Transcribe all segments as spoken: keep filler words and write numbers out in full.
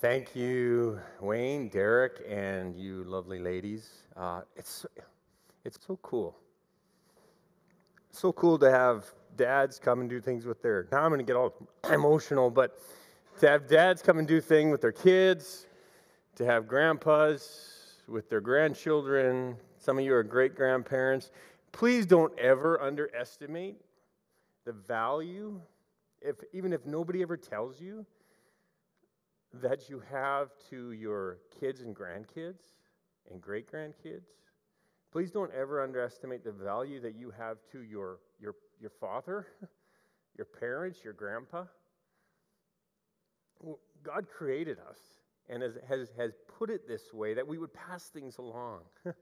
Thank you, Wayne, Derek, and you lovely ladies. Uh, it's it's so cool. So cool to have dads come and do things with their. Now I'm going to get all emotional, but to have dads come and do things with their kids, to have grandpas with their grandchildren. Some of you are great grandparents. Please don't ever underestimate the value, if even if nobody ever tells you, that you have to your kids and grandkids and great-grandkids. Please don't ever underestimate the value that you have to your, your, your father, your parents, your grandpa. God created us and has, has, has put it this way that we would pass things along.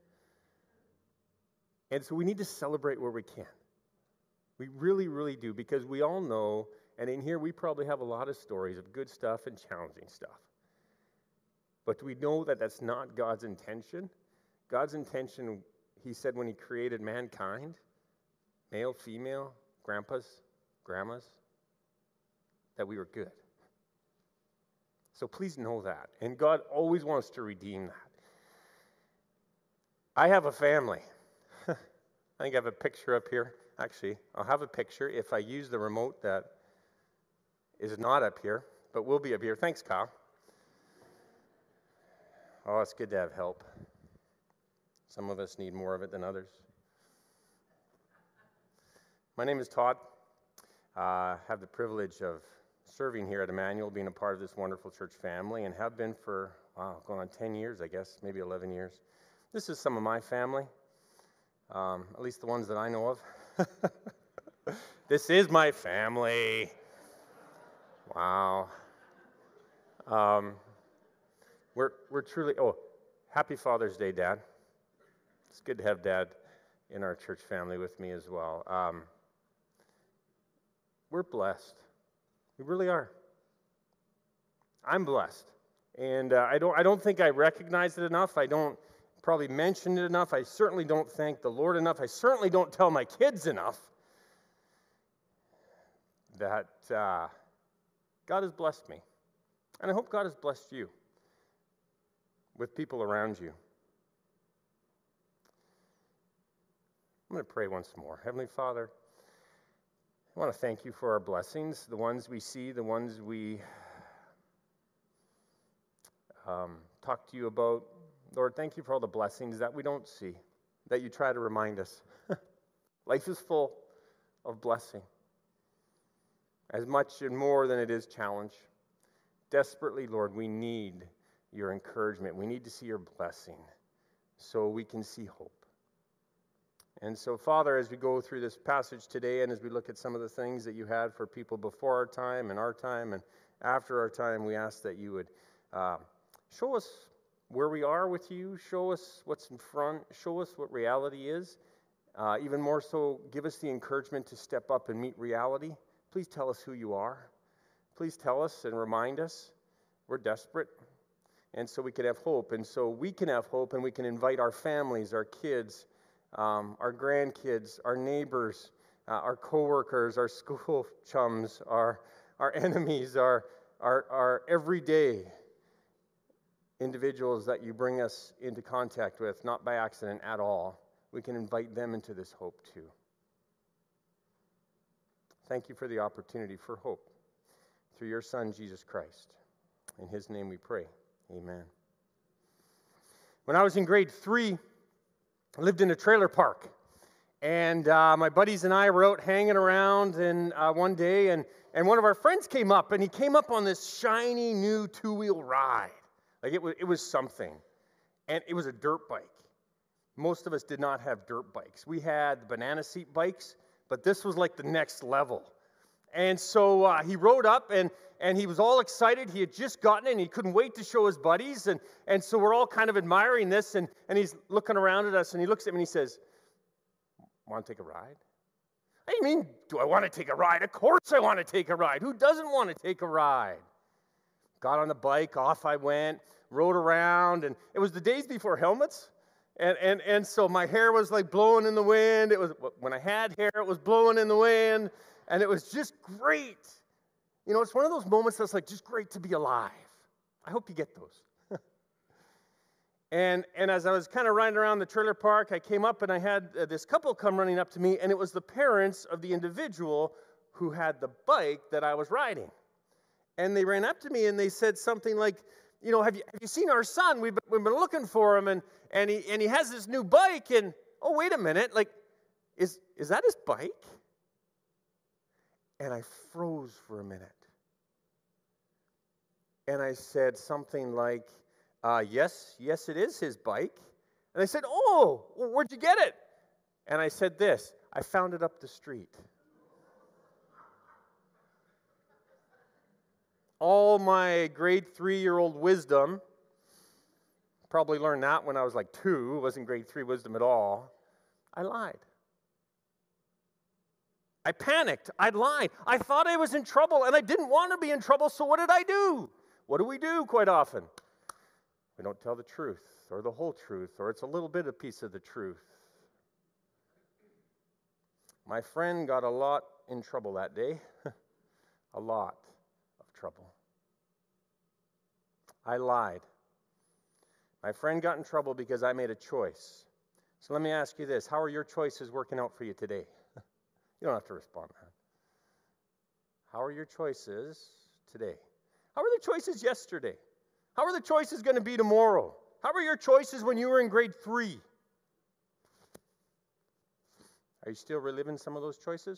And so we need to celebrate where we can. We really, really do, because we all know, and in here we probably have a lot of stories of good stuff and challenging stuff. But do we know that that's not God's intention? God's intention, he said when he created mankind, male, female, grandpas, grandmas, that we were good. So please know that. And God always wants to redeem that. I have a family. I think I have a picture up here. Actually, I'll have a picture if I use the remote that is not up here, but will be up here. Thanks, Kyle. Oh, it's good to have help. Some of us need more of it than others. My name is Todd. I uh, have the privilege of serving here at Emmanuel, being a part of this wonderful church family, and have been for, wow, going on ten years, I guess, maybe eleven years. This is some of my family, um, at least the ones that I know of. This is my family. Wow. Um, we're we're truly, oh, happy Father's Day, Dad. It's good to have Dad in our church family with me as well. Um, we're blessed. We really are. I'm blessed. And uh, I don't I don't think I recognize it enough. I don't probably mention it enough. I certainly don't thank the Lord enough. I certainly don't tell my kids enough that uh, God has blessed me. And I hope God has blessed you with people around you. I'm going to pray once more. Heavenly Father, I want to thank you for our blessings, the ones we see, the ones we um, talk to you about. Lord, thank you for all the blessings that we don't see, that you try to remind us. Life is full of blessing, as much and more than it is challenge. Desperately, Lord, we need your encouragement. We need to see your blessing so we can see hope. And so, Father, as we go through this passage today and as we look at some of the things that you had for people before our time and our time and after our time, we ask that you would uh, show us where we are with you, show us what's in front, show us what reality is. Uh, even more so, give us the encouragement to step up and meet reality. Please tell us who you are. Please tell us and remind us we're desperate, and so we can have hope. And so we can have hope, and we can invite our families, our kids, um, our grandkids, our neighbors, uh, our coworkers, our school chums, our our enemies, our our our everyday individuals that you bring us into contact with, not by accident at all. We can invite them into this hope too. Thank you for the opportunity for hope through your Son, Jesus Christ. In his name we pray. Amen. When I was in grade three, I lived in a trailer park. And uh, my buddies and I were out hanging around and uh, one day, and, and one of our friends came up, and he came up on this shiny new two-wheel ride. Like it was, it was something. And it was a dirt bike. Most of us did not have dirt bikes. We had banana seat bikes, but this was like the next level. And so uh, he rode up, and, and he was all excited. He had just gotten it, and he couldn't wait to show his buddies. And, and so we're all kind of admiring this, and, and he's looking around at us, and he looks at me, and he says, "Want to take a ride?" "What do you mean, do I want to take a ride? Of course I want to take a ride. Who doesn't want to take a ride?" Got on the bike, off I went, rode around, and it was the days before helmets. And, and, and so my hair was like blowing in the wind. It was when I had hair, it was blowing in the wind. And it was just great. You know, it's one of those moments that's like just great to be alive. I hope you get those. and, and as I was kind of riding around the trailer park, I came up and I had uh, this couple come running up to me, and it was the parents of the individual who had the bike that I was riding. And they ran up to me and they said something like, you know, have you, have you seen our son? We've been, we've been looking for him, and, and, he, and he has this new bike, and, oh, wait a minute, like, is, is that his bike? And I froze for a minute. And I said something like, uh, yes, yes, it is his bike. And they said, oh, well, where'd you get it? And I said this, I found it up the street. All my grade three-year-old wisdom, probably learned that when I was like two, it wasn't grade three wisdom at all. I lied. I panicked. I lied. I thought I was in trouble, and I didn't want to be in trouble, so what did I do? What do we do quite often? We don't tell the truth, or the whole truth, or it's a little bit a piece of the truth. My friend got a lot in trouble that day. A lot of trouble. I lied. My friend got in trouble because I made a choice. So let me ask you this. How are your choices working out for you today? You don't have to respond to that. How are your choices today? How are the choices yesterday? How are the choices going to be tomorrow? How were your choices when you were in grade three? Are you still reliving some of those choices?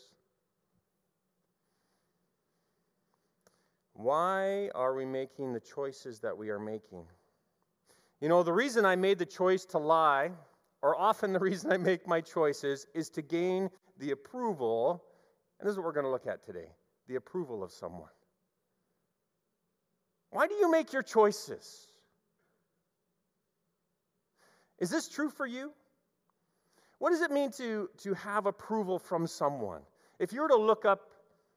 Why are we making the choices that we are making? You know, the reason I made the choice to lie, or often the reason I make my choices, is to gain the approval, and this is what we're going to look at today, the approval of someone. Why do you make your choices? Is this true for you? What does it mean to, to have approval from someone? If you were to look up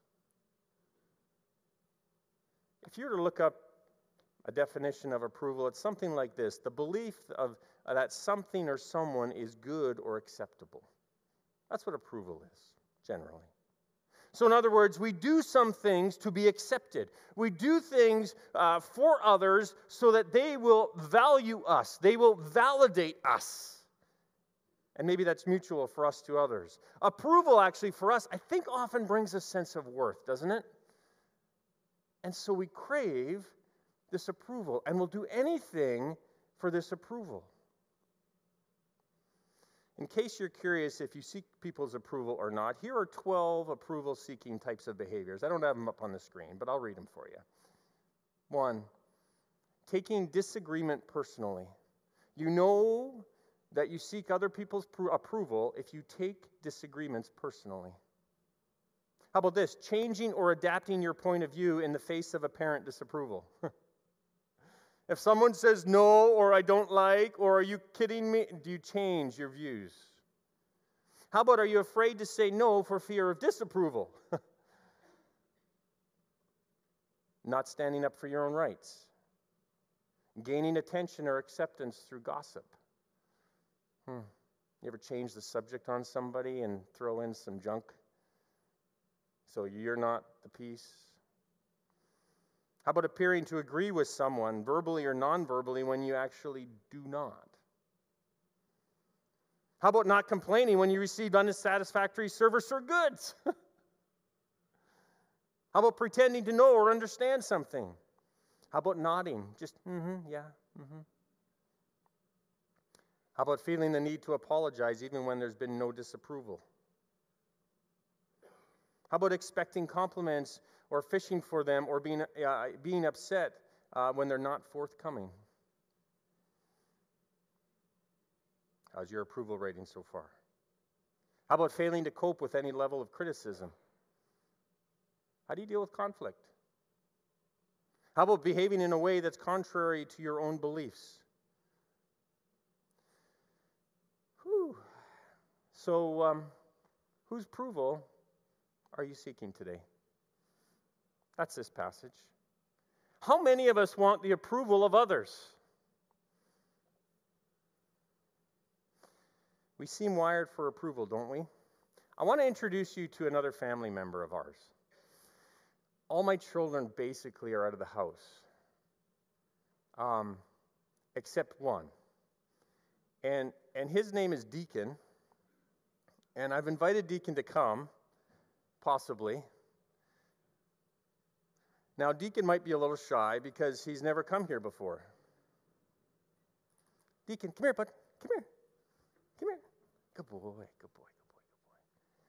If you were to look up a definition of approval, it's something like this: the belief of uh, that something or someone is good or acceptable. That's what approval is, generally. So in other words, we do some things to be accepted. We do things uh, for others so that they will value us. They will validate us. And maybe that's mutual for us to others. Approval, actually, for us, I think often brings a sense of worth, doesn't it? And so we crave this approval, and we'll do anything for this approval. In case you're curious if you seek people's approval or not, here are twelve approval-seeking types of behaviors. I don't have them up on the screen, but I'll read them for you. One, taking disagreement personally. You know that you seek other people's pro- approval if you take disagreements personally. How about this? Changing or adapting your point of view in the face of apparent disapproval. If someone says no, or I don't like, or are you kidding me, do you change your views? How about, are you afraid to say no for fear of disapproval? Not standing up for your own rights. Gaining attention or acceptance through gossip. Hmm. You ever change the subject on somebody and throw in some junk so you're not the piece? How about appearing to agree with someone, verbally or non-verbally, when you actually do not? How about not complaining when you received unsatisfactory service or goods? How about pretending to know or understand something? How about nodding? Just, mm-hmm, yeah, mm-hmm. How about feeling the need to apologize even when there's been no disapproval? How about expecting compliments or fishing for them, or being, uh, being upset uh, when they're not forthcoming? How's your approval rating so far? How about failing to cope with any level of criticism? How do you deal with conflict? How about behaving in a way that's contrary to your own beliefs? Whew. So, um, whose approval are you seeking today? That's this passage. How many of us want the approval of others? We seem wired for approval, don't we? I want to introduce you to another family member of ours. All my children basically are out of the house. um, except one. And, and his name is Deacon. And I've invited Deacon to come, possibly. Now, Deacon might be a little shy because he's never come here before. Deacon, come here, bud. Come here. Come here. Good boy, good boy, good boy, good boy.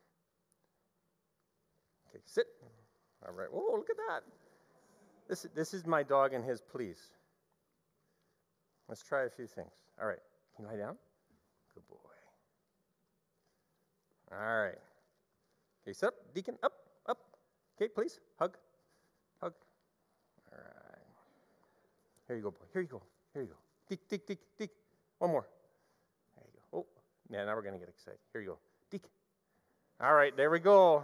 Okay, sit. All right. Whoa, look at that. This, this is my dog and his, please. Let's try a few things. All right. Can you lie down? Good boy. All right. Okay, sit up. Deacon, up, up. Okay, please. Hug. Hug. All right. Here you go, boy. Here you go. Here you go. Deek, deek, deek, deek. One more. There you go. Oh, yeah, now we're going to get excited. Here you go. Deek. All right, there we go.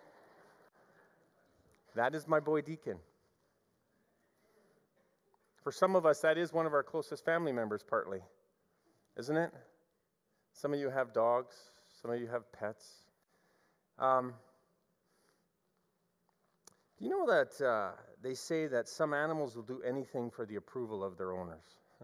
That is my boy Deacon. For some of us, that is one of our closest family members, partly. Isn't it? Some of you have dogs. Some of you have pets. Um, do you know that uh, they say that some animals will do anything for the approval of their owners?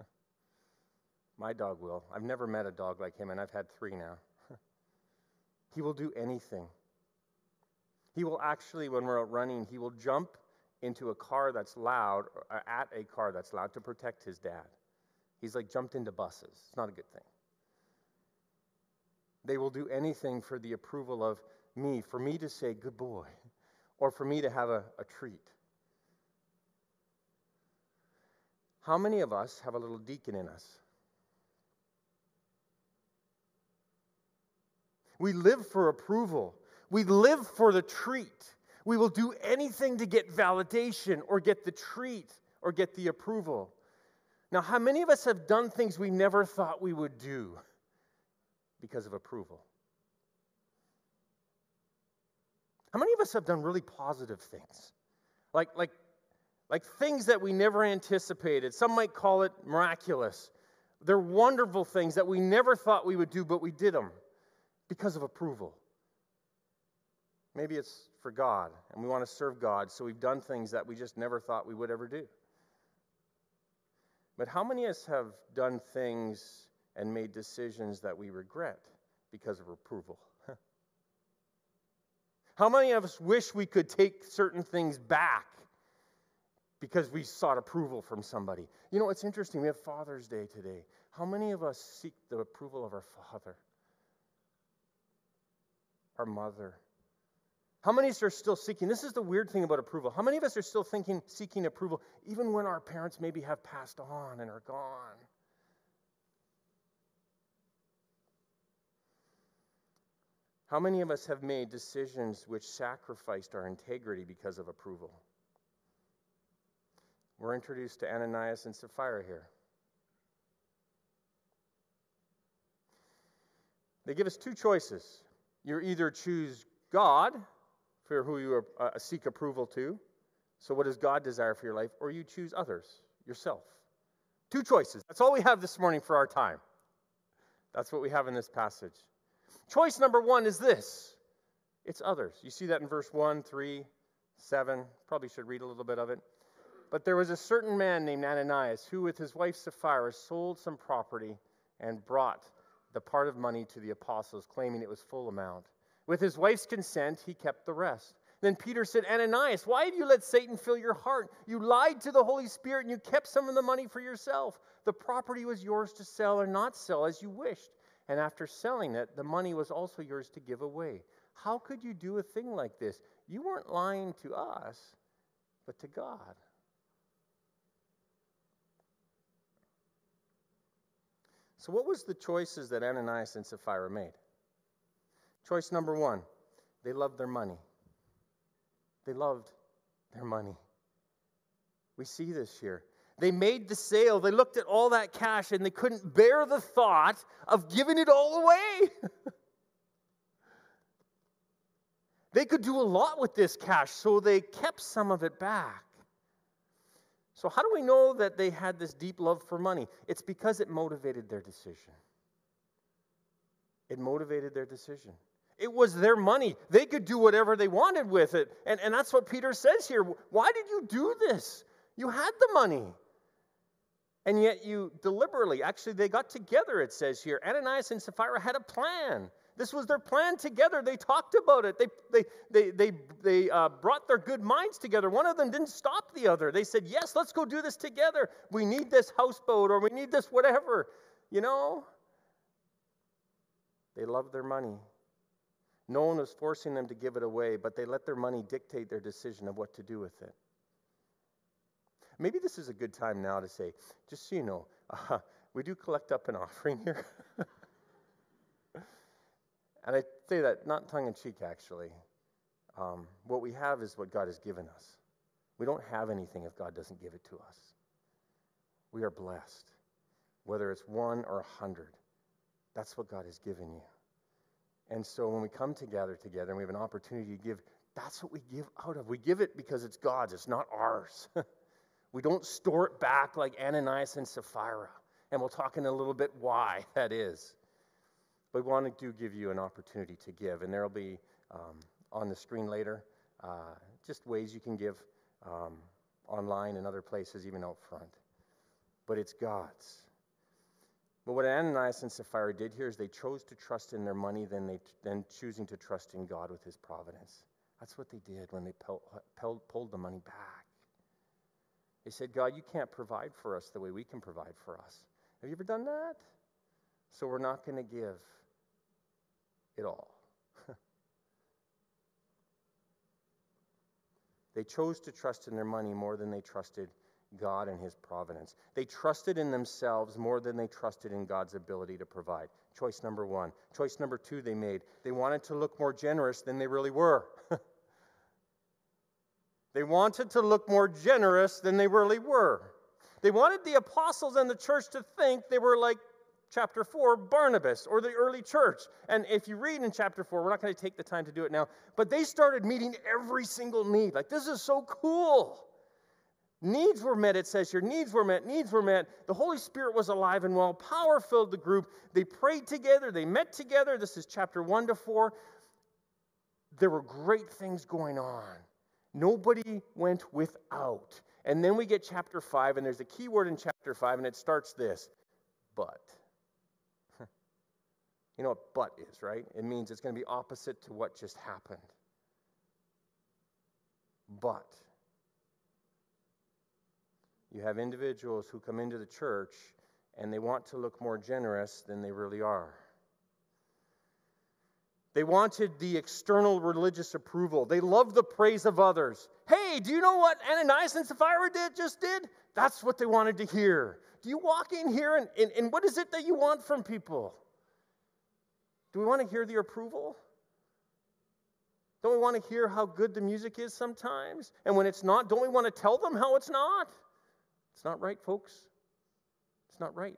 My dog will. I've never met a dog like him, and I've had three now. He will do anything. He will actually, when we're out running, he will jump into a car that's loud, or at a car that's loud, to protect his dad. He's like jumped into buses. It's not a good thing. They will do anything for the approval of me, for me to say, good boy, or for me to have a, a treat. How many of us have a little Deacon in us? We live for approval. We live for the treat. We will do anything to get validation or get the treat or get the approval. Now, how many of us have done things we never thought we would do because of approval? How many of us have done really positive things? Like, like, like things that we never anticipated. Some might call it miraculous. They're wonderful things that we never thought we would do, but we did them because of approval. Maybe it's for God, and we want to serve God, so we've done things that we just never thought we would ever do. But how many of us have done things and made decisions that we regret because of approval? How many of us wish we could take certain things back because we sought approval from somebody? You know, it's interesting. We have Father's Day today. How many of us seek the approval of our father, our mother? How many of us are still seeking? This is the weird thing about approval. How many of us are still thinking, seeking approval, even when our parents maybe have passed on and are gone? How many of us have made decisions which sacrificed our integrity because of approval? We're introduced to Ananias and Sapphira here. They give us two choices. You either choose God, for who you uh, seek approval to. So what does God desire for your life? Or you choose others, yourself. Two choices. That's all we have this morning for our time. That's what we have in this passage. Choice number one is this. It's others. You see that in verse one, three, seven. Probably should read a little bit of it. But there was a certain man named Ananias who with his wife Sapphira sold some property and brought the part of money to the apostles, claiming it was full amount. With his wife's consent, he kept the rest. Then Peter said, Ananias, why have you let Satan fill your heart? You lied to the Holy Spirit and you kept some of the money for yourself. The property was yours to sell or not sell as you wished. And after selling it, the money was also yours to give away. How could you do a thing like this? You weren't lying to us, but to God. So what was the choices that Ananias and Sapphira made? Choice number one, they loved their money. They loved their money. We see this here. They made the sale. They looked at all that cash and they couldn't bear the thought of giving it all away. They could do a lot with this cash, so they kept some of it back. So how do we know that they had this deep love for money? It's because it motivated their decision. It motivated their decision. It was their money. They could do whatever they wanted with it. And, and that's what Peter says here. Why did you do this? You had the money. And yet you deliberately, actually they got together, it says here. Ananias and Sapphira had a plan. This was their plan together. They talked about it. They, they, they, they, they uh, brought their good minds together. One of them didn't stop the other. They said, yes, let's go do this together. We need this houseboat or we need this whatever. You know? They loved their money. No one was forcing them to give it away, but they let their money dictate their decision of what to do with it. Maybe this is a good time now to say, just so you know, uh, we do collect up an offering here. And I say that not tongue-in-cheek, actually. Um, what we have is what God has given us. We don't have anything if God doesn't give it to us. We are blessed, whether it's one or a hundred. That's what God has given you. And so when we come together together and we have an opportunity to give, that's what we give out of. We give it because it's God's. It's not ours. We don't store it back like Ananias and Sapphira. And we'll talk in a little bit why that is. But we want to do give you an opportunity to give. And there will be um, on the screen later uh, just ways you can give um, online and other places, even out front. But it's God's. But what Ananias and Sapphira did here is they chose to trust in their money than, they, than choosing to trust in God with his providence. That's what they did when they pulled, pulled, pulled the money back. They said, God, you can't provide for us the way we can provide for us. Have you ever done that? So we're not going to give it all. They chose to trust in their money more than they trusted God and his providence. They trusted in themselves more than they trusted in God's ability to provide. Choice number one. Choice number two they made. They wanted to look more generous than they really were. They wanted to look more generous than they really were. They wanted the apostles and the church to think they were like chapter four, Barnabas, or the early church. And if you read in chapter four, we're not going to take the time to do it now, but they started meeting every single need. Like, this is so cool. Needs were met, it says here. Needs were met. Needs were met. The Holy Spirit was alive and well. Power filled the group. They prayed together. They met together. This is chapter one to four. There were great things going on. Nobody went without. And then we get chapter five, and there's a key word in chapter five, and it starts this, but. You know what but is, right? It means it's going to be opposite to what just happened. But. You have individuals who come into the church, and they want to look more generous than they really are. They wanted the external religious approval. They loved the praise of others. Hey, do you know what Ananias and Sapphira did, just did? That's what they wanted to hear. Do you walk in here and, and, and what is it that you want from people? Do we want to hear the approval? Don't we want to hear how good the music is sometimes? And when it's not, don't we want to tell them how it's not? It's not right, folks. It's not right.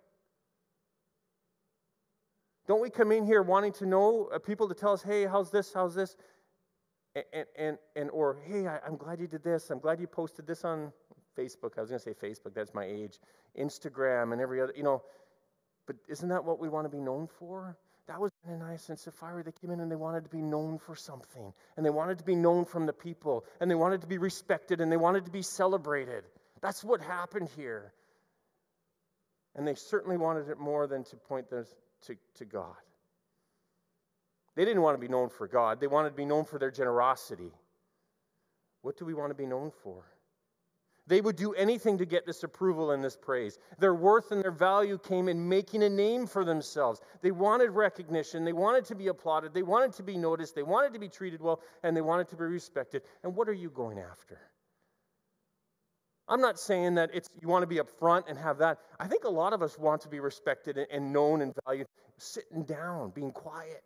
Don't we come in here wanting to know uh, people to tell us, hey, how's this, how's this? And, and, and or, hey, I, I'm glad you did this. I'm glad you posted this on Facebook. I was going to say Facebook. That's my age. Instagram and every other, you know. But isn't that what we want to be known for? That was Ananias and Sapphira. They came in and they wanted to be known for something. And they wanted to be known from the people. And they wanted to be respected. And they wanted to be celebrated. That's what happened here. And they certainly wanted it more than to point this to, to God. They didn't want to be known for God. They wanted to be known for their generosity. What do we want to be known for? They would do anything to get this approval and this praise. Their worth and their value came in making a name for themselves. They wanted recognition. They wanted to be applauded. They wanted to be noticed. They wanted to be treated well, and they wanted to be respected. And what are you going after? I'm not saying that it's you want to be up front and have that. I think a lot of us want to be respected and known and valued, sitting down, being quiet.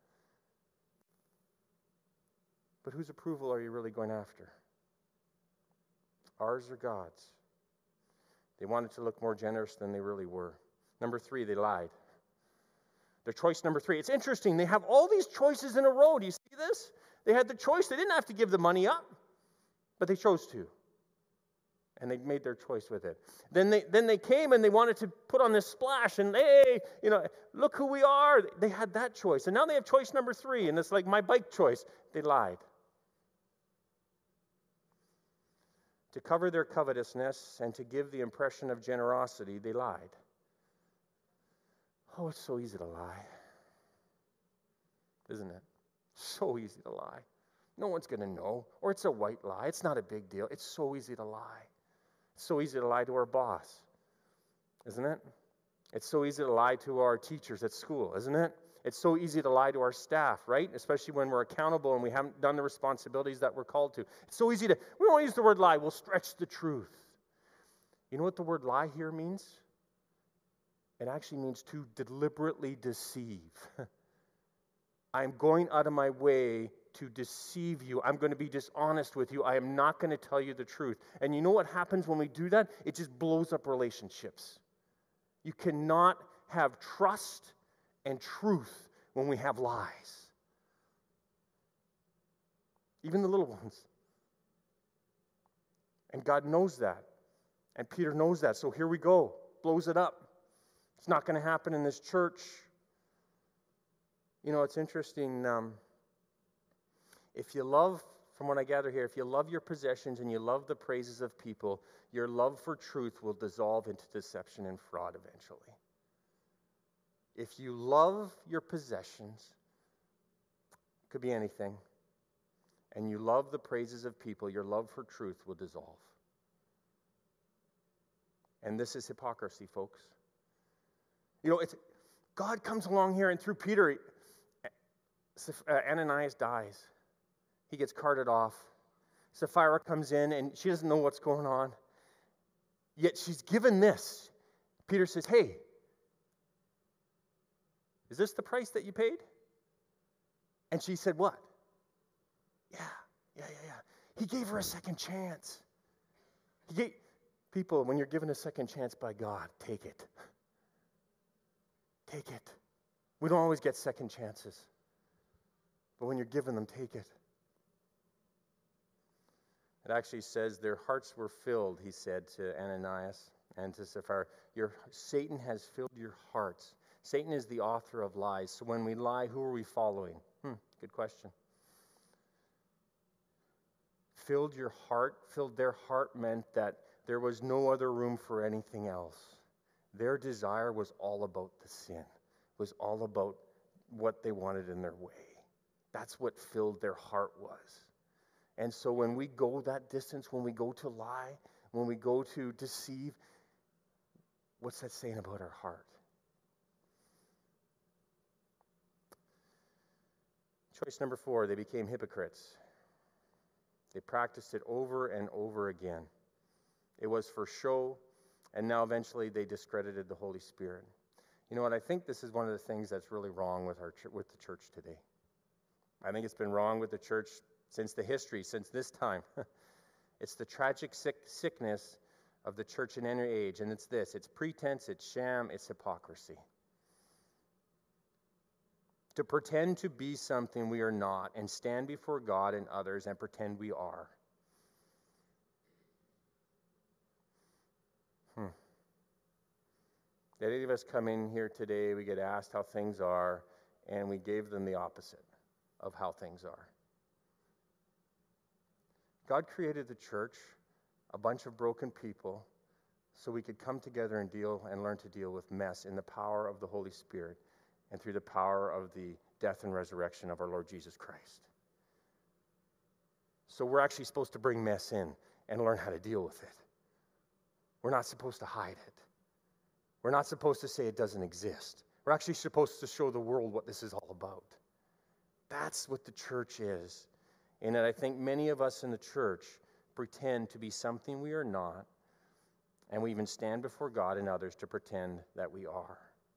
But whose approval are you really going after? Ours or God's? They wanted to look more generous than they really were. Number three, they lied. Their choice number three. It's interesting. They have all these choices in a row. Do you see this? They had the choice. They didn't have to give the money up, but they chose to. And they made their choice with it. Then they then they came and they wanted to put on this splash and, hey, you know, look who we are. They had that choice. And now they have choice number three, and it's like my bike choice. They lied. To cover their covetousness and to give the impression of generosity, they lied. Oh, it's so easy to lie, isn't it? So easy to lie. No one's going to know. Or it's a white lie. It's not a big deal. It's so easy to lie. It's so easy to lie to our boss, isn't it? It's so easy to lie to our teachers at school, isn't it? It's so easy to lie to our staff, right? Especially when we're accountable and we haven't done the responsibilities that we're called to. It's so easy to, we won't use the word lie, we'll stretch the truth. You know what the word lie here means? It actually means to deliberately deceive. I'm going out of my way to deceive you. I'm going to be dishonest with you. I am not going to tell you the truth. And you know what happens when we do that? It just blows up relationships. You cannot have trust and truth when we have lies. Even the little ones. And God knows that. And Peter knows that. So here we go. Blows it up. It's not going to happen in this church. You know, it's interesting. Um, if you love, from what I gather here, if you love your possessions and you love the praises of people, your love for truth will dissolve into deception and fraud eventually. If you love your possessions, it could be anything, and you love the praises of people, your love for truth will dissolve. And this is hypocrisy, folks. You know, it's God comes along here, and through Peter, uh, Ananias dies. He gets carted off. Sapphira comes in, and she doesn't know what's going on. Yet she's given this. Peter says, hey, is this the price that you paid? And she said, what? Yeah, yeah, yeah, yeah. He gave her a second chance. He gave, people, when you're given a second chance by God, take it. Take it. We don't always get second chances. But when you're given them, take it. It actually says their hearts were filled, he said to Ananias and to Sapphira. Your, Satan has filled your hearts. Satan is the author of lies. So when we lie, who are we following? Hmm, good question. Filled your heart, filled their heart meant that there was no other room for anything else. Their desire was all about the sin, was all about what they wanted in their way. That's what filled their heart was. And so when we go that distance, when we go to lie, when we go to deceive, what's that saying about our heart? Choice number four, they became hypocrites. They practiced it over and over again. It was for show, and now eventually they discredited the Holy Spirit. You know what? I think this is one of the things that's really wrong with our with the church today. I think it's been wrong with the church since the history, since this time. It's the tragic sick, sickness of the church in any age, and it's this. It's pretense, it's sham, it's hypocrisy. To pretend to be something we are not and stand before God and others and pretend we are. Hmm. Did any of us come in here today, we get asked how things are, and we gave them the opposite of how things are? God created the church, a bunch of broken people, so we could come together and deal and learn to deal with mess in the power of the Holy Spirit and through the power of the death and resurrection of our Lord Jesus Christ. So we're actually supposed to bring mess in and learn how to deal with it. We're not supposed to hide it. We're not supposed to say it doesn't exist. We're actually supposed to show the world what this is all about. That's what the church is. And I think many of us in the church pretend to be something we are not, and we even stand before God and others to pretend that we are.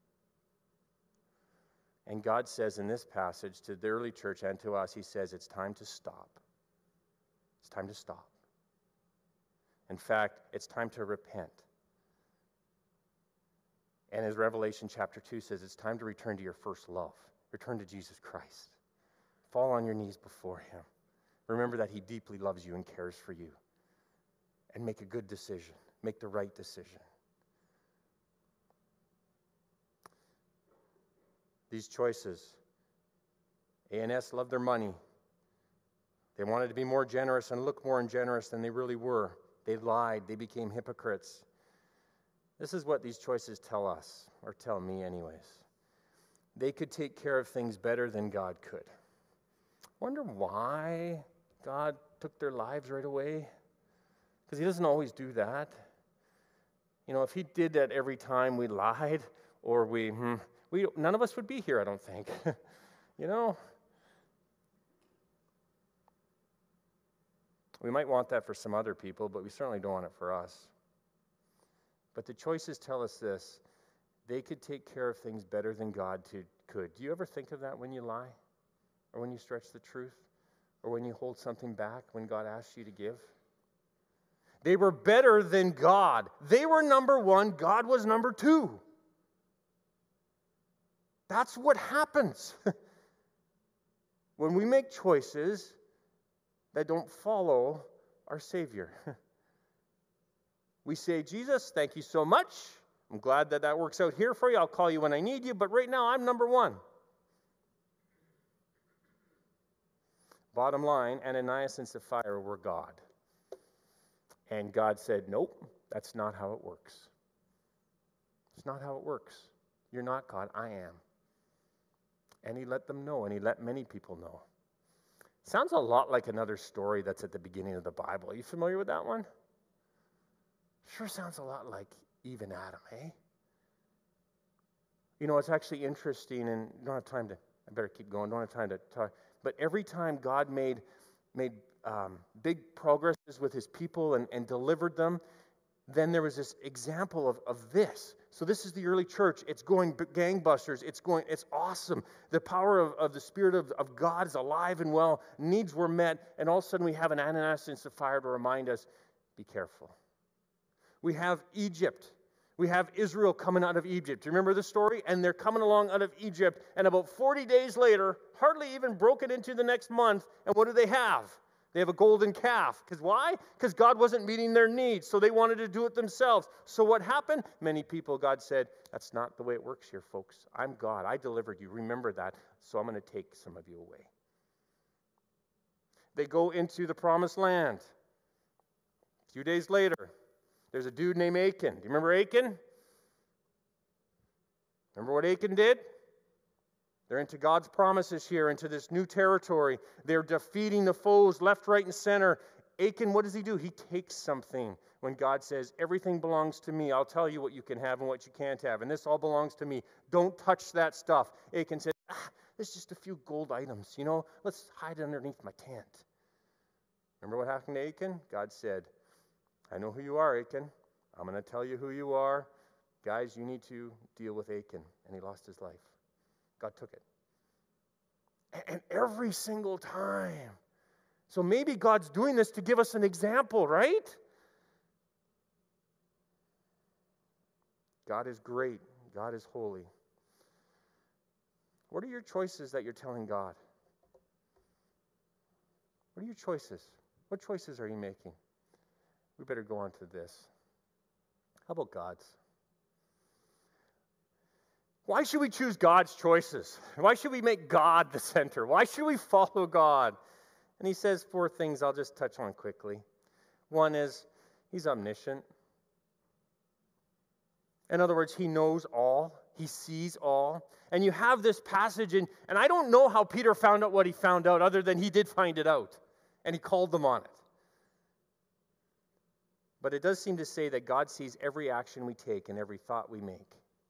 And God says in this passage to the early church and to us, he says, it's time to stop. It's time to stop. In fact, it's time to repent. And as Revelation chapter two says, it's time to return to your first love. Return to Jesus Christ. Fall on your knees before him. Remember that he deeply loves you and cares for you. And make a good decision. Make the right decision. These choices. A N S loved their money. They wanted to be more generous and look more generous than they really were. They lied. They became hypocrites. This is what these choices tell us, or tell me anyways. They could take care of things better than God could. Wonder why God took their lives right away? Because he doesn't always do that. You know, if he did that every time we lied, or we, hmm, we none of us would be here, I don't think. You know? We might want that for some other people, but we certainly don't want it for us. But the choices tell us this: they could take care of things better than God to, could. Do you ever think of that when you lie? Or when you stretch the truth? Or when you hold something back when God asks you to give? They were better than God. They were number one. God was number two. That's what happens when we make choices that don't follow our Savior. We say, Jesus, thank you so much. I'm glad that that works out here for you. I'll call you when I need you, but right now I'm number one. Bottom line, Ananias and Sapphira were God. And God said, nope, that's not how it works. It's not how it works. You're not God, I am. And he let them know, and he let many people know. Sounds a lot like another story that's at the beginning of the Bible. Are you familiar with that one? Sure sounds a lot like Eve and Adam, eh? You know, it's actually interesting, and I don't have time to, I better keep going, don't have time to talk. But every time God made, made um, big progresses with his people and, and delivered them, then there was this example of, of this. So this is the early church. It's going gangbusters. It's going, it's awesome. The power of, of the Spirit of, of God is alive and well. Needs were met. And all of a sudden we have an Ananias and Sapphira to remind us, be careful. We have Egypt. We have Israel coming out of Egypt. Do you remember the story? And they're coming along out of Egypt. And about forty days later, hardly even broken into the next month. And what do they have? They have a golden calf. Because why? Because God wasn't meeting their needs. So they wanted to do it themselves. So what happened? Many people, God said, that's not the way it works here, folks. I'm God. I delivered you. Remember that. So I'm going to take some of you away. They go into the promised land. A few days later, there's a dude named Achan. Do you remember Achan? Remember what Achan did? They're into God's promises here, into this new territory. They're defeating the foes left, right, and center. Achan, what does he do? He takes something when God says, everything belongs to me. I'll tell you what you can have and what you can't have, and this all belongs to me. Don't touch that stuff. Achan said, ah, there's just a few gold items, you know. Let's hide underneath my tent. Remember what happened to Achan? God said, I know who you are, Achan. I'm going to tell you who you are. Guys, you need to deal with Achan. And he lost his life. God took it. And every single time. So maybe God's doing this to give us an example, right? God is great. God is holy. What are your choices that you're telling God? What are your choices? What choices are you making? We better go on to this. How about God's? Why should we choose God's choices? Why should we make God the center? Why should we follow God? And he says four things I'll just touch on quickly. One is, he's omniscient. In other words, he knows all. He sees all. And you have this passage, in, and I don't know how Peter found out what he found out, other than he did find it out. And he called them on it. But it does seem to say that God sees every action we take and every thought we make.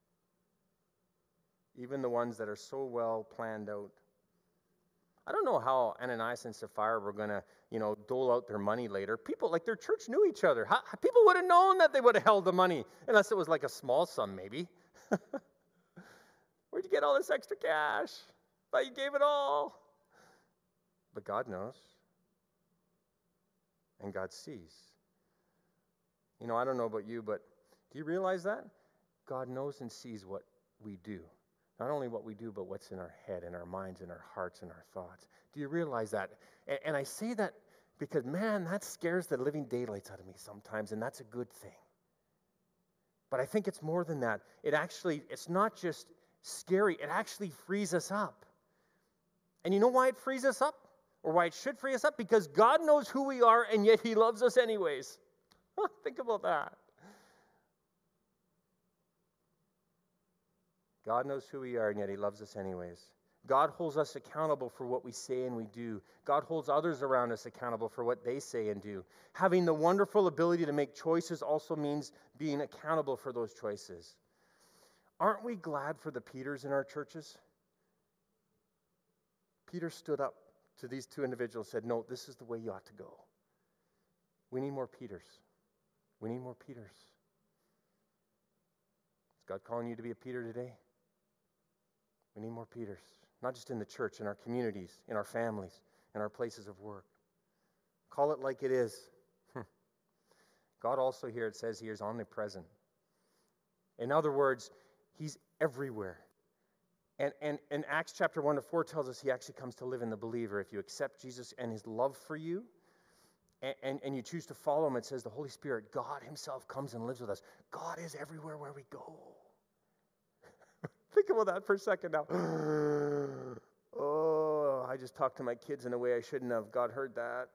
Even the ones that are so well planned out. I don't know how Ananias and Sapphira were going to, you know, dole out their money later. People, like their church knew each other. How, people would have known that they would have held the money, unless it was like a small sum maybe. Where'd you get all this extra cash? Thought you gave it all. But God knows. And God sees. You know, I don't know about you, but do you realize that? God knows and sees what we do. Not only what we do, but what's in our head, in our minds, in our hearts, and our thoughts. Do you realize that? And, and I say that because, man, that scares the living daylights out of me sometimes, and that's a good thing. But I think it's more than that. It actually, it's not just scary. It actually frees us up. And you know why it frees us up? Or why it should free us up? Because God knows who we are, and yet he loves us anyways. Think about that. God knows who we are, and yet he loves us anyways. God holds us accountable for what we say and we do. God holds others around us accountable for what they say and do. Having the wonderful ability to make choices also means being accountable for those choices. Aren't we glad for the Peters in our churches? Peter stood up to these two individuals and said, no, this is the way you ought to go. We need more Peters. We need more Peters. Is God calling you to be a Peter today? We need more Peters. Not just in the church, in our communities, in our families, in our places of work. Call it like it is. God also here, it says here, is omnipresent. In other words, he's everywhere. And, and, and Acts chapter one to four tells us he actually comes to live in the believer. If you accept Jesus and his love for you, and, and, and you choose to follow him, it says the Holy Spirit, God himself comes and lives with us. God is everywhere where we go. Think about that for a second now. Oh, I just talked to my kids in a way I shouldn't have. God heard that.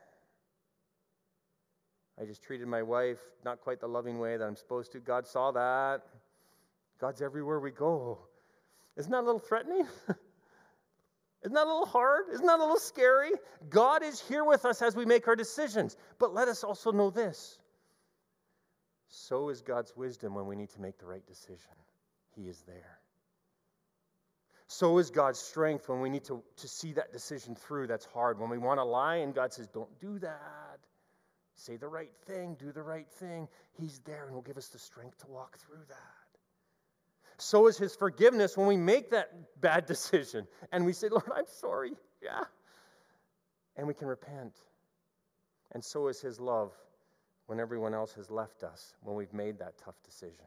I just treated my wife not quite the loving way that I'm supposed to. God saw that. God's everywhere we go. Isn't that a little threatening? Isn't that a little hard? Isn't that a little scary? God is here with us as we make our decisions. But let us also know this. So is God's wisdom when we need to make the right decision. He is there. So is God's strength when we need to, to see that decision through. That's hard. When we want to lie and God says, don't do that. Say the right thing. Do the right thing. He's there and will give us the strength to walk through that. So is his forgiveness when we make that bad decision and we say, Lord, I'm sorry. Yeah. And we can repent. And so is his love when everyone else has left us, when we've made that tough decision.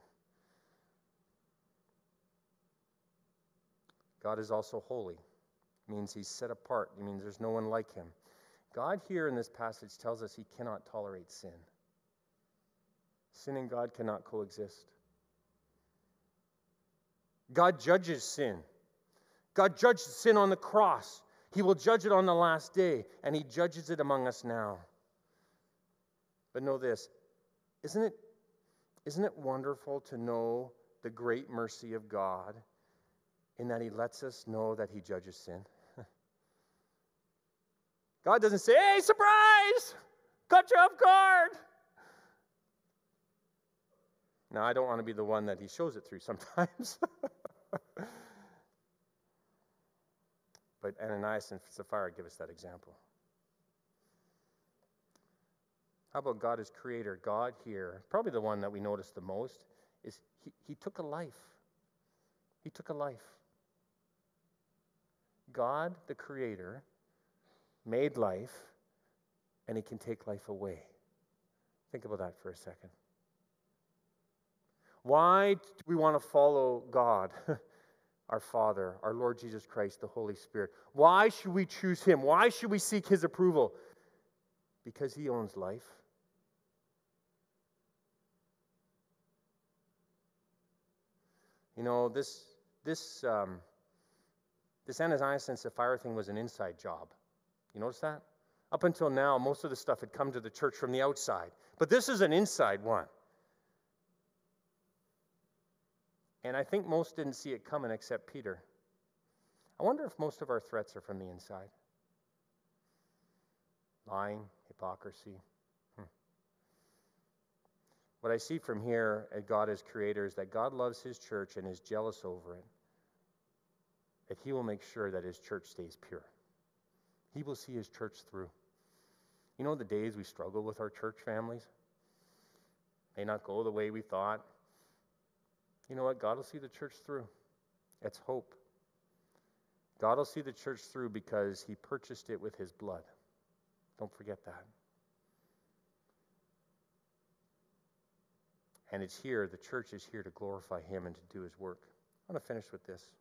God is also holy. It means he's set apart. It means there's no one like him. God here in this passage tells us he cannot tolerate sin. Sin and God cannot coexist. God judges sin. God judged sin on the cross. He will judge it on the last day, and he judges it among us now. But know this, isn't it, isn't it wonderful to know the great mercy of God in that he lets us know that he judges sin? God doesn't say, hey, surprise! Caught you off guard! Now, I don't want to be the one that he shows it through sometimes. But Ananias and Sapphira give us that example. How about God as creator? God here, probably the one that we notice the most, is he, he took a life. He took a life. God, the creator, made life, and he can take life away. Think about that for a second. Why do we want to follow God, our Father, our Lord Jesus Christ, the Holy Spirit? Why should we choose him? Why should we seek his approval? Because he owns life. You know, this this um, this Ananias and Sapphira thing was an inside job. You notice that? Up until now, most of the stuff had come to the church from the outside. But this is an inside one. And I think most didn't see it coming except Peter. I wonder if most of our threats are from the inside. Lying, hypocrisy. Hmm. What I see from here at God as creator is that God loves his church and is jealous over it. That he will make sure that his church stays pure. He will see his church through. You know the days we struggle with our church families? May not go the way we thought. You know what? God will see the church through. It's hope. God will see the church through because he purchased it with his blood. Don't forget that. And it's here, the church is here to glorify him and to do his work. I want to finish with this.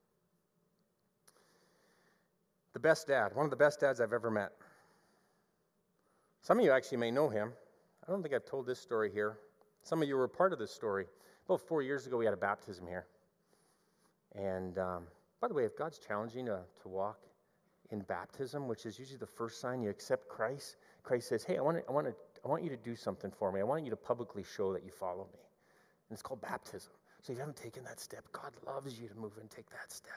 The best dad, one of the best dads I've ever met. Some of you actually may know him. I don't think I've told this story here. Some of you were part of this story. About four years ago, we had a baptism here. And um, by the way, if God's challenging to, to walk in baptism, which is usually the first sign you accept Christ, Christ says, hey, I want to I want to I want you to do something for me. I want you to publicly show that you follow me. And it's called baptism. So if you haven't taken that step, God loves you to move and take that step.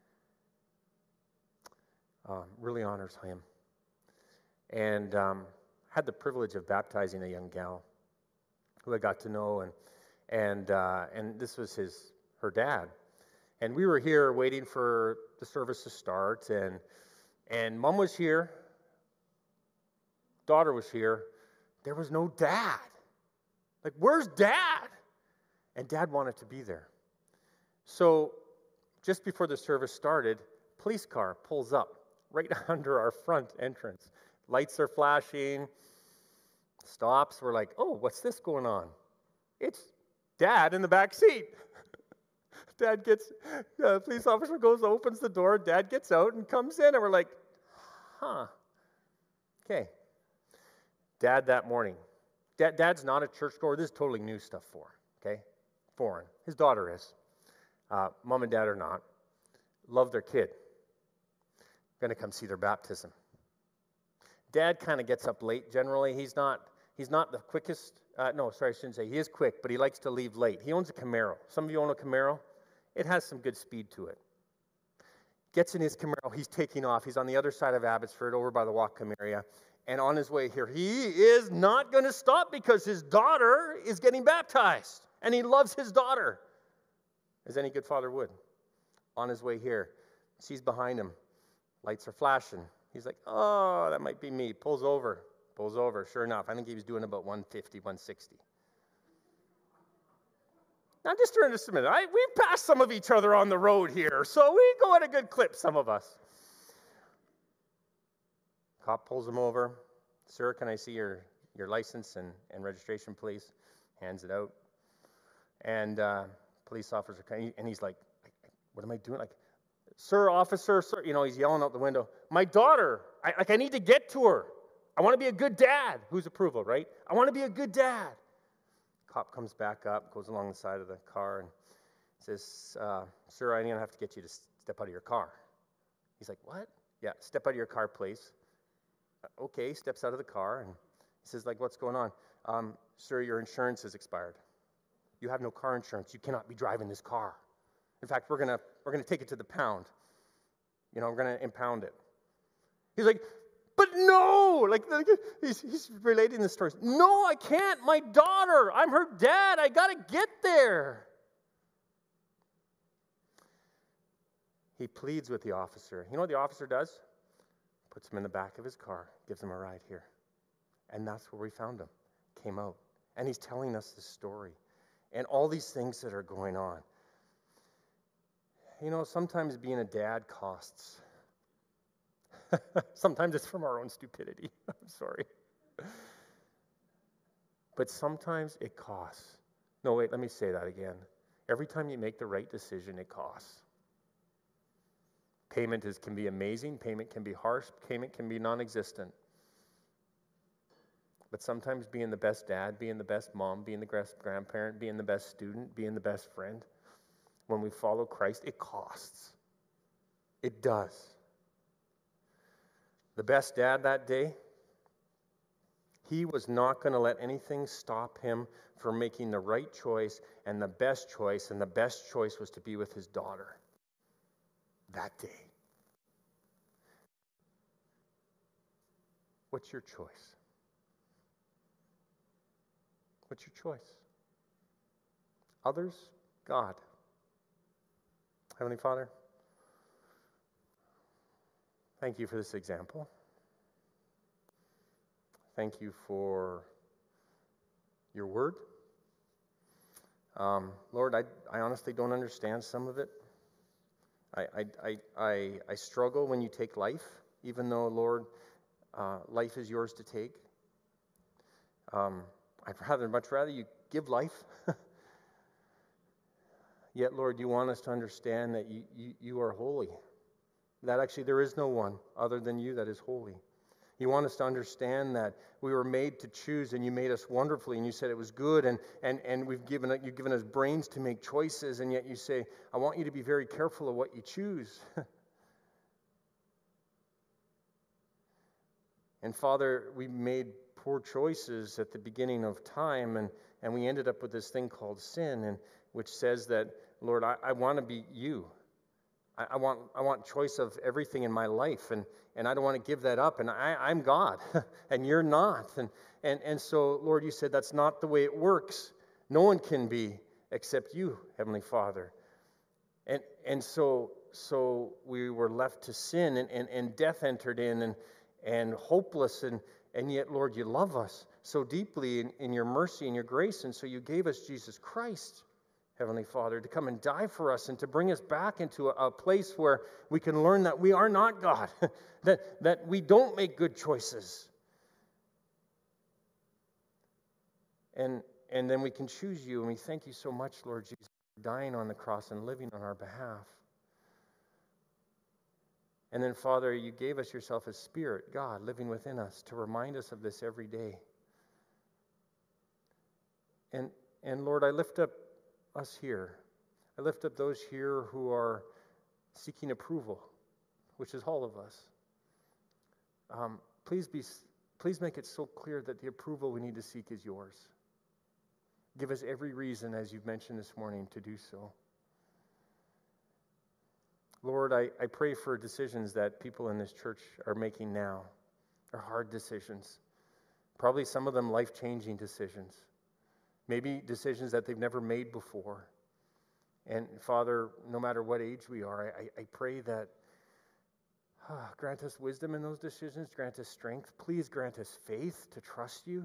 Um, really honors him. And um, had the privilege of baptizing a young gal who I got to know, and and uh, and this was his her dad. And we were here waiting for the service to start, and and mom was here, daughter was here. There was no dad. Like, where's dad? And dad wanted to be there. So just before the service started, police car pulls up right under our front entrance. Lights are flashing, stops. We're like, oh, what's this going on? It's dad in the back seat. Dad gets, the uh, police officer goes, opens the door, dad gets out and comes in, and we're like, huh, okay. Dad that morning. Dad, Dad's not a churchgoer. This is totally new stuff for him, okay? Foreign. His daughter is. Uh, Mom and dad are not. Love their kid. Going to come see their baptism. Dad kind of gets up late generally. He's not He's not the quickest. Uh, no, sorry, I shouldn't say. He is quick, but he likes to leave late. He owns a Camaro. Some of you own a Camaro. It has some good speed to it. Gets in his Camaro. He's taking off. He's on the other side of Abbotsford, over by the Whatcom area. And on his way here, he is not going to stop because his daughter is getting baptized. And he loves his daughter, as any good father would. On his way here, sees behind him. Lights are flashing. He's like, oh, that might be me. Pulls over. Pulls over. Sure enough, I think he was doing about one fifty, one sixty. Now, just turn this a minute. I, we've passed some of each other on the road here, so we go at a good clip, some of us. Cop pulls him over. Sir, can I see your, your license and, and registration, please? Hands it out. And uh, police officer, and he's like, what am I doing? Like, sir, officer, sir. You know, he's yelling out the window. My daughter, I, like, I need to get to her. I want to be a good dad. Whose approval, right? I want to be a good dad. Cop comes back up, goes along the side of the car, and says, uh, sir, I'm going to have to get you to step out of your car. He's like, what? Yeah, step out of your car, please. Uh, okay, steps out of the car, and he says, like, what's going on? Um, sir, your insurance is expired. You have no car insurance. You cannot be driving this car. In fact, we're going to we're gonna take it to the pound. You know, we're going to impound it. He's like, but no, like, like he's, he's relating the stories. No, I can't. My daughter, I'm her dad. I got to get there. He pleads with the officer. You know what the officer does? Puts him in the back of his car, gives him a ride here. And that's where we found him. Came out. And he's telling us this story. And all these things that are going on. You know, sometimes being a dad costs. Sometimes it's from our own stupidity. I'm sorry. But sometimes it costs. No, wait, let me say that again. Every time you make the right decision, it costs. Payment is, can be amazing. Payment can be harsh. Payment can be non-existent. But sometimes being the best dad, being the best mom, being the best grandparent, being the best student, being the best friend, when we follow Christ, it costs. It does. The best dad that day, he was not going to let anything stop him from making the right choice and the best choice, and the best choice was to be with his daughter that day. What's your choice? What's your choice? Others? God. Heavenly Father, thank you for this example. Thank you for your word. Um, Lord, I, I honestly don't understand some of it. I, I, I, I, I struggle when you take life, even though, Lord, uh, life is yours to take. Um, I'd rather, much rather you give life. Yet, Lord, you want us to understand that you, you, you are holy. That actually there is no one other than you that is holy. You want us to understand that we were made to choose, and you made us wonderfully, and you said it was good, and, and, and we've given, you've given us brains to make choices, and yet you say, I want you to be very careful of what you choose. And Father, we made poor choices at the beginning of time, and, and we ended up with this thing called sin, and which says that, Lord, I, I want to be you. I, I want I want choice of everything in my life, and, and I don't want to give that up, and I, I'm God, and you're not. And, and, and so, Lord, you said that's not the way it works. No one can be except you, Heavenly Father. And and so so we were left to sin, and, and, and death entered in, and and hopeless, and, and yet, Lord, you love us so deeply in, in your mercy and your grace, and so you gave us Jesus Christ, Heavenly Father, to come and die for us and to bring us back into a, a place where we can learn that we are not God, that, that we don't make good choices. And, and then we can choose you, and we thank you so much, Lord Jesus, for dying on the cross and living on our behalf. And then, Father, you gave us yourself as Spirit, God, living within us to remind us of this every day. And, and Lord, I lift up us here. I lift up those here who are seeking approval, which is all of us. Um, please be, please make it so clear that the approval we need to seek is yours. Give us every reason, as you've mentioned this morning, to do so. Lord, I, I pray for decisions that people in this church are making now. They're hard decisions. Probably some of them life-changing decisions. Maybe decisions that they've never made before. And Father, no matter what age we are, I, I pray that ah, grant us wisdom in those decisions, grant us strength. Please grant us faith to trust you,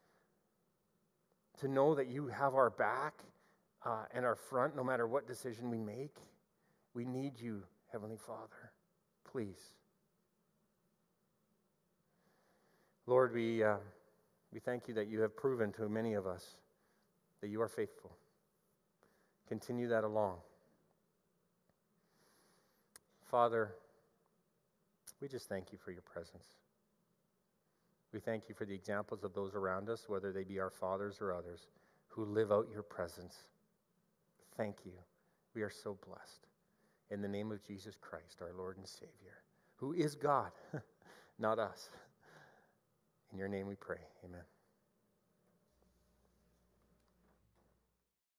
to know that you have our back uh, and our front no matter what decision we make. We need you, Heavenly Father. Please. Lord, we, uh, we thank you that you have proven to many of us that you are faithful. Continue that along. Father, we just thank you for your presence. We thank you for the examples of those around us, whether they be our fathers or others, who live out your presence. Thank you. We are so blessed. In the name of Jesus Christ, our Lord and Savior, who is God, not us. In your name we pray. Amen.